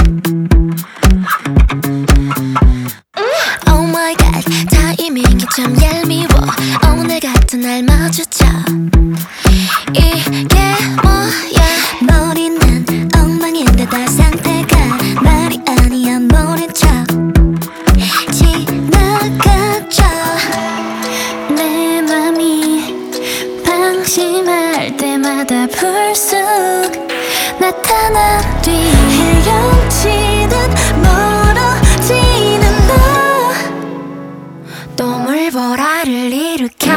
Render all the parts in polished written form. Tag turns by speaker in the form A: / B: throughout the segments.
A: Oh my god, 타이밍이 참 얄미워. 오늘 같은 날 마주쳐. 이게 뭐야? 머리는 엉망인데다 상태가 말이 아니야. 모른 척 지나가죠. 내 맘이 방심할 때마다 불쑥 나타난 뒤 헤엄치듯 멀어지는 너. 또 물보라를 일으켜.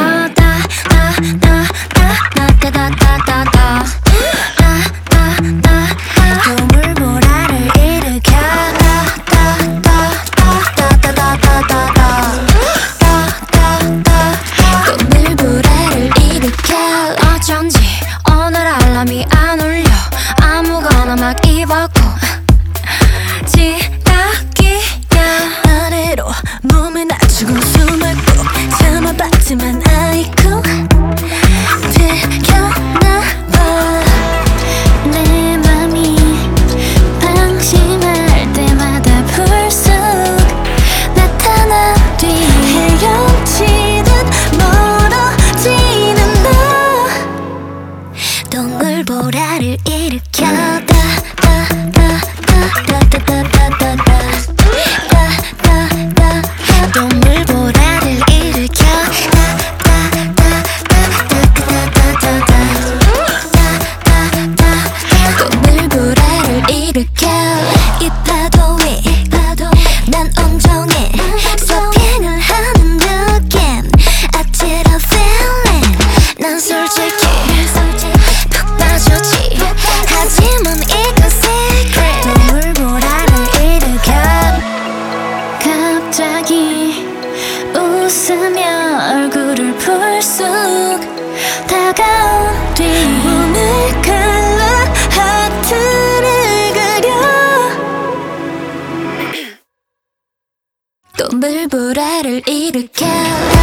A: 또 물보라를 일으켜. 또 물보라를 일으켜. 어쩐지 오늘 알람이 안 울려. 아무거나 막 입었고 지각이야. 아래로 몸을 낮추고 숨을 꼭 참아봤지만 아이쿠 들켰나봐. 내 맘이 방심할 때마다 불쑥 나타난 뒤 헤엄치듯 멀어지는 너. 또 물보라를 일으켜. 또 물보라를 일으켜. 또 물보라를 일으켜. 이 파도 위 난 온종일 서핑을 하는 느낌. I did a feeling. 난 솔직히 푹 빠졌지. 하지만 이건 secret. 또 물보라를 일으켜. 갑자기 웃으며 얼굴을 불쑥 다가온 뒤 오늘 칼라 하트를 그려. 또 물보라를 일으켜.